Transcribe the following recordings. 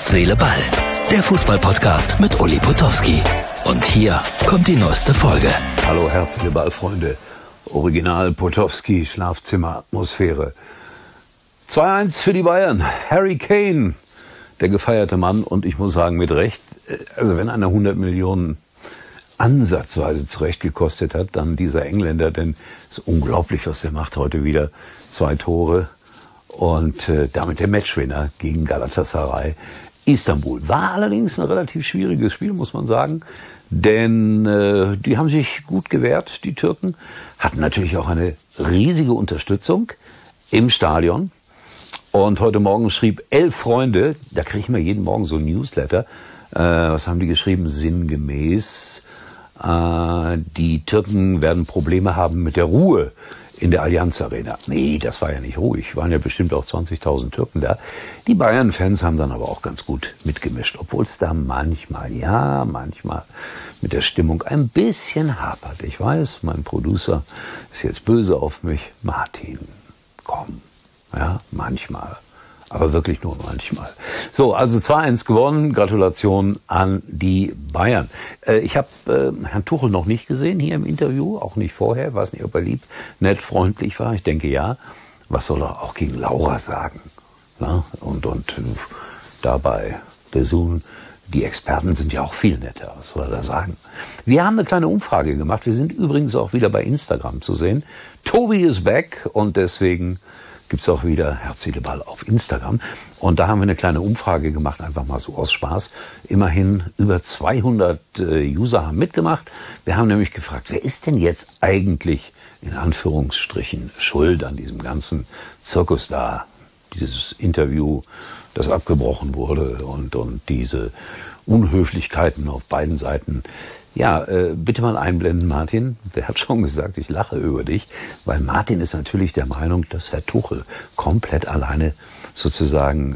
Herz, Seele, Ball. Der Fußball-Podcast mit Uli Potowski. Und hier kommt die neueste Folge. Hallo Herz, Seele, Ball, Freunde. Original Potowski, Schlafzimmer-Atmosphäre. 2-1 für die Bayern. Harry Kane, der gefeierte Mann. Und ich muss sagen, mit Recht, also wenn einer 100 Millionen ansatzweise zurecht gekostet hat, dann dieser Engländer, denn es ist unglaublich, was der macht heute wieder. 2 Tore und damit der Matchwinner gegen Galatasaray Istanbul. War allerdings ein relativ schwieriges Spiel, muss man sagen, denn die haben sich gut gewehrt, die Türken, hatten natürlich auch eine riesige Unterstützung im Stadion. Und heute Morgen schrieb 11 Freunde, da kriegen wir jeden Morgen so ein Newsletter, was haben die geschrieben, sinngemäß, die Türken werden Probleme haben mit der Ruhe in der Allianz Arena. Nee, das war ja nicht ruhig. Waren ja bestimmt auch 20.000 Türken da. Die Bayern-Fans haben dann aber auch ganz gut mitgemischt, obwohl es da manchmal mit der Stimmung ein bisschen hapert. Ich weiß, mein Producer ist jetzt böse auf mich. Martin, komm. Ja, manchmal. Aber wirklich nur manchmal. So, also 2-1 gewonnen. Gratulation an die Bayern. Ich habe Herrn Tuchel noch nicht gesehen hier im Interview, auch nicht vorher. Weiß nicht, ob er lieb, nett, freundlich war. Ich denke ja. Was soll er auch gegen Laura sagen? Ja, und dabei der Sohn, die Experten sind ja auch viel netter. Was soll er da sagen? Wir haben eine kleine Umfrage gemacht. Wir sind übrigens auch wieder bei Instagram zu sehen. Tobi ist back und deswegen gibt's auch wieder Herz, Seele, Ball auf Instagram. Und da haben wir eine kleine Umfrage gemacht, einfach mal so aus Spaß. Immerhin über 200 User haben mitgemacht. Wir haben nämlich gefragt, wer ist denn jetzt eigentlich in Anführungsstrichen schuld an diesem ganzen Zirkus da? Dieses Interview, das abgebrochen wurde und diese Unhöflichkeiten auf beiden Seiten. Ja, bitte mal einblenden, Martin. Der hat schon gesagt, ich lache über dich, weil Martin ist natürlich der Meinung, dass Herr Tuchel komplett alleine sozusagen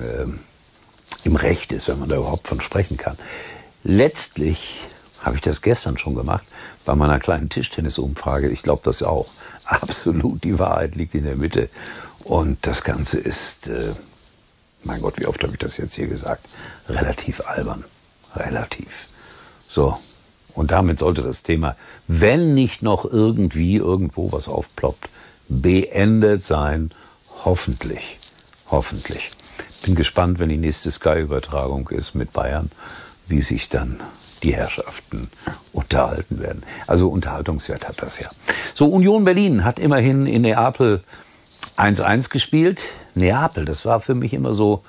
im Recht ist, wenn man da überhaupt von sprechen kann. Letztlich habe ich das gestern schon gemacht, bei meiner kleinen Tischtennisumfrage. Ich glaube das auch. Absolut, die Wahrheit liegt in der Mitte. Und das Ganze ist, mein Gott, wie oft habe ich das jetzt hier gesagt, relativ albern. Relativ. So. Und damit sollte das Thema, wenn nicht noch irgendwie irgendwo was aufploppt, beendet sein. Hoffentlich. Hoffentlich. Bin gespannt, wenn die nächste Sky-Übertragung ist mit Bayern, wie sich dann die Herrschaften unterhalten werden. Also Unterhaltungswert hat das ja. So, Union Berlin hat immerhin in Neapel 1-1 gespielt. Neapel, das war für mich immer so,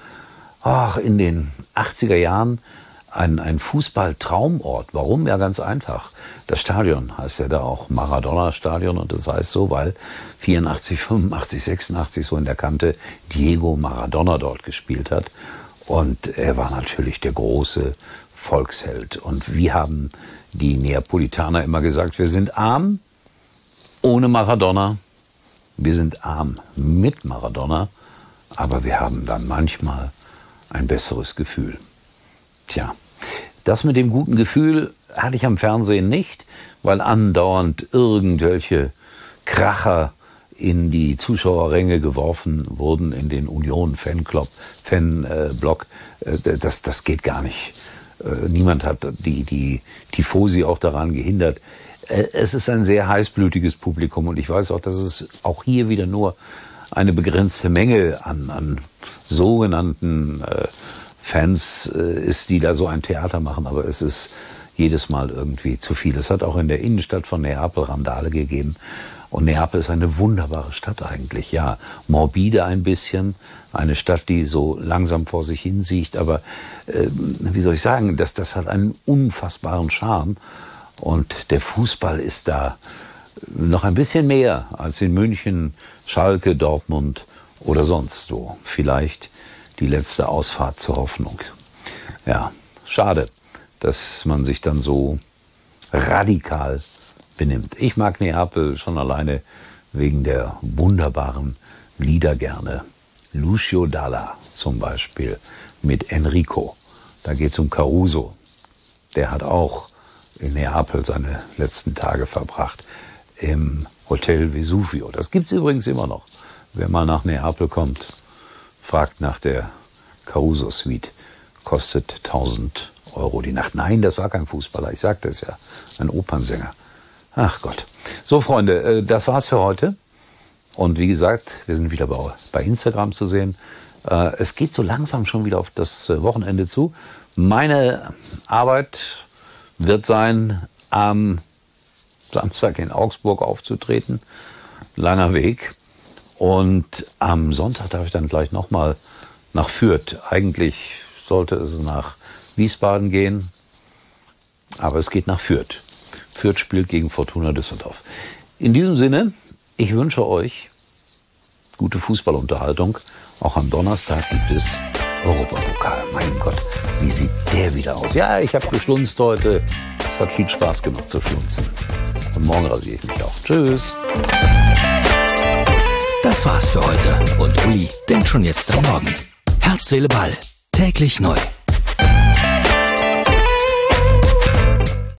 in den 80er Jahren, ein Fußball-Traumort. Warum? Ja, ganz einfach. Das Stadion heißt ja da auch Maradona-Stadion und das heißt so, weil 84, 85, 86 so in der Kante Diego Maradona dort gespielt hat. Und er war natürlich der große Volksheld. Und wie haben die Neapolitaner immer gesagt, wir sind arm ohne Maradona, wir sind arm mit Maradona, aber wir haben dann manchmal ein besseres Gefühl. Tja, das mit dem guten Gefühl hatte ich am Fernsehen nicht, weil andauernd irgendwelche Kracher in die Zuschauerränge geworfen wurden, in den Union-Fanblock. Das geht gar nicht. Niemand hat die Tifosi auch daran gehindert. Es ist ein sehr heißblütiges Publikum und ich weiß auch, dass es auch hier wieder nur eine begrenzte Menge an sogenannten Fans ist, die da so ein Theater machen, aber es ist jedes Mal irgendwie zu viel. Es hat auch in der Innenstadt von Neapel Randale gegeben. Und Neapel ist eine wunderbare Stadt eigentlich, ja. Morbide ein bisschen, eine Stadt, die so langsam vor sich hin siecht, aber wie soll ich sagen, das hat einen unfassbaren Charme. Und der Fußball ist da noch ein bisschen mehr als in München, Schalke, Dortmund oder sonst wo. Vielleicht die letzte Ausfahrt zur Hoffnung. Ja, schade, dass man sich dann so radikal benimmt. Ich mag Neapel schon alleine wegen der wunderbaren Lieder gerne. Lucio Dalla zum Beispiel mit Enrico. Da geht's um Caruso. Der hat auch in Neapel seine letzten Tage verbracht im Hotel Vesuvio. Das gibt's übrigens immer noch. Wer mal nach Neapel kommt, fragt nach der Caruso Suite. kostet 1.000 Euro die Nacht. Nein, das war kein Fußballer, ich sagte es ja, ein Opernsänger. Ach Gott. So, Freunde, das war's für heute. Und wie gesagt, wir sind wieder bei Instagram zu sehen. Es geht so langsam schon wieder auf das Wochenende zu. Meine Arbeit wird sein, am Samstag in Augsburg aufzutreten. Langer Weg. Und am Sonntag darf ich dann gleich nochmal nach Fürth. Eigentlich sollte es nach Wiesbaden gehen, aber es geht nach Fürth. Fürth spielt gegen Fortuna Düsseldorf. In diesem Sinne, ich wünsche euch gute Fußballunterhaltung. Auch am Donnerstag gibt es Europapokal. Mein Gott, wie sieht der wieder aus? Ja, ich habe geschlunzt heute. Es hat viel Spaß gemacht zu schlunzen. Und morgen rasiere ich mich auch. Tschüss. Das war's für heute. Und Uli denkt schon jetzt am Morgen. Herz, Seele, Ball. Täglich neu.